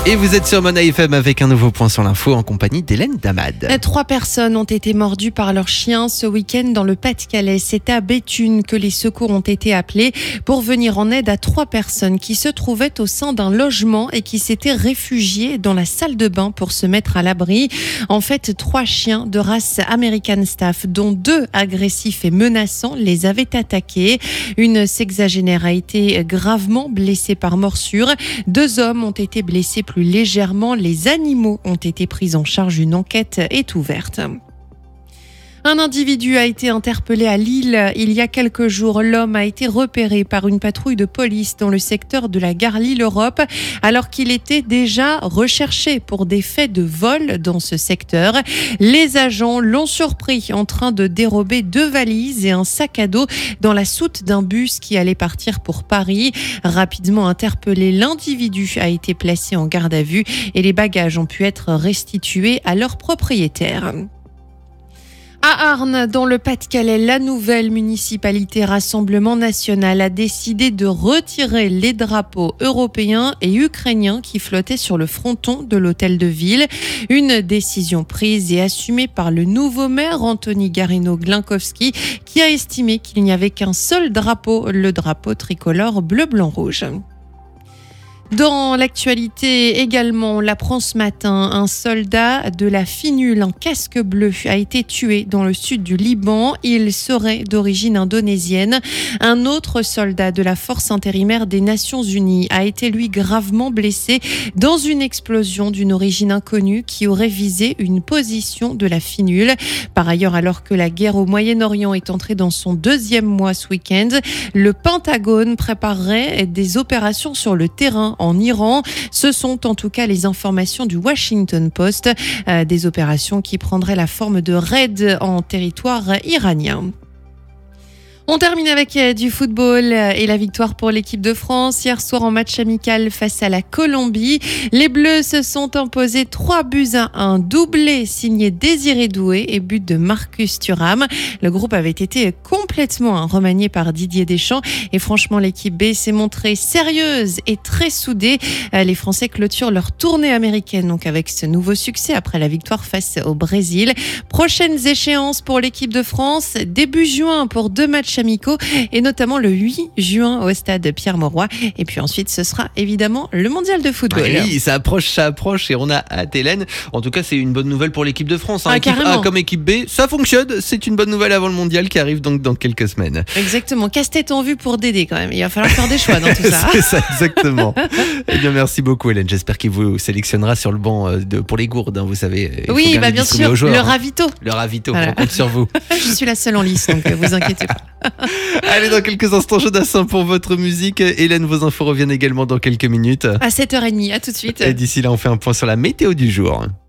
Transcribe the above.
Et vous êtes sur Mona FM avec un nouveau point sur l'info en compagnie d'Hélène Damad. 3 personnes ont été mordues par leurs chiens ce week-end dans le Pas-de-Calais. C'est à Béthune que les secours ont été appelés pour venir en aide à 3 personnes qui se trouvaient au sein d'un logement et qui s'étaient réfugiées dans la salle de bain pour se mettre à l'abri. En fait, 3 chiens de race American Staff, dont 2 agressifs et menaçants, les avaient attaqués. Une sexagénaire a été gravement blessée par morsure. 2 hommes ont été blessés plus légèrement. Les animaux ont été pris en charge. Une enquête est ouverte. Un individu a été interpellé à Lille. Il y a quelques jours, l'homme a été repéré par une patrouille de police dans le secteur de la gare Lille-Europe, alors qu'il était déjà recherché pour des faits de vol dans ce secteur. Les agents l'ont surpris en train de dérober 2 valises et un sac à dos dans la soute d'un bus qui allait partir pour Paris. Rapidement interpellé, l'individu a été placé en garde à vue et les bagages ont pu être restitués à leur propriétaire. À Arnes, dans le Pas-de-Calais, la nouvelle municipalité Rassemblement National a décidé de retirer les drapeaux européens et ukrainiens qui flottaient sur le fronton de l'hôtel de ville. Une décision prise et assumée par le nouveau maire Anthony Garino-Glinkowski qui a estimé qu'il n'y avait qu'un seul drapeau, le drapeau tricolore bleu-blanc-rouge. Dans l'actualité également, on l'apprend ce matin, un soldat de la FINUL, un casque bleu, a été tué dans le sud du Liban. Il serait d'origine indonésienne. Un autre soldat de la force intérimaire des Nations Unies a été lui gravement blessé dans une explosion d'une origine inconnue qui aurait visé une position de la FINUL. Par ailleurs, alors que la guerre au Moyen-Orient est entrée dans son 2e mois ce week-end, le Pentagone préparerait des opérations sur le terrain en Iran. Ce sont en tout cas les informations du Washington Post, des opérations qui prendraient la forme de raids en territoire iranien. On termine avec du football et la victoire pour l'équipe de France. Hier soir en match amical face à la Colombie, les Bleus se sont imposés 3-1, doublé signé Désiré Doué et but de Marcus Thuram. Le groupe avait été complètement remanié par Didier Deschamps et franchement l'équipe B s'est montrée sérieuse et très soudée. Les Français clôturent leur tournée américaine donc avec ce nouveau succès après la victoire face au Brésil. Prochaines échéances pour l'équipe de France, début juin pour 2 matchs amicaux et notamment le 8 juin au stade Pierre-Mauroy. Et puis ensuite, ce sera évidemment le mondial de football. Oui, ça approche et on a hâte, Hélène. En tout cas, c'est une bonne nouvelle pour l'équipe de France. Équipe A comme équipe B, ça fonctionne. C'est une bonne nouvelle avant le mondial qui arrive donc dans quelques semaines. Exactement. Casse-tête en vue pour Dédé quand même. Il va falloir faire des choix dans tout ça. C'est ça, exactement. Eh bien, merci beaucoup, Hélène. J'espère qu'il vous sélectionnera sur le banc pour les gourdes. Vous savez. Oui, bien sûr. Le ravito. Le ravito. Voilà. On compte sur vous. Je suis la seule en lice, donc vous inquiétez pas. Allez, dans quelques instants, Jodassin pour votre musique. Hélène, vos infos reviennent également dans quelques minutes. À 7h30, à tout de suite. Et d'ici là, on fait un point sur la météo du jour.